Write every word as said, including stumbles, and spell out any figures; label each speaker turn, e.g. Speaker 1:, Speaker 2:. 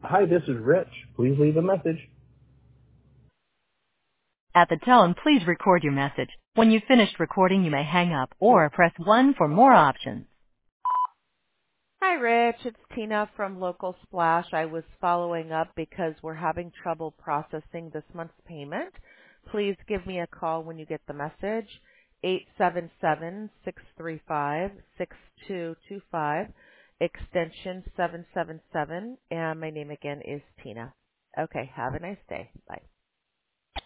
Speaker 1: Hi, this is Rich. Please leave a message.
Speaker 2: At the tone, please record your message. When you've finished recording, you may hang up or press one for more options.
Speaker 3: Hi, Rich. It's Tina from Local Splash. I was following up because we're having trouble processing this month's payment. Please give me a call when you get the message, eight seven seven, six three five, six two two five, extension seven seven seven, and my name again is Tina. Okay, have a nice day. Bye.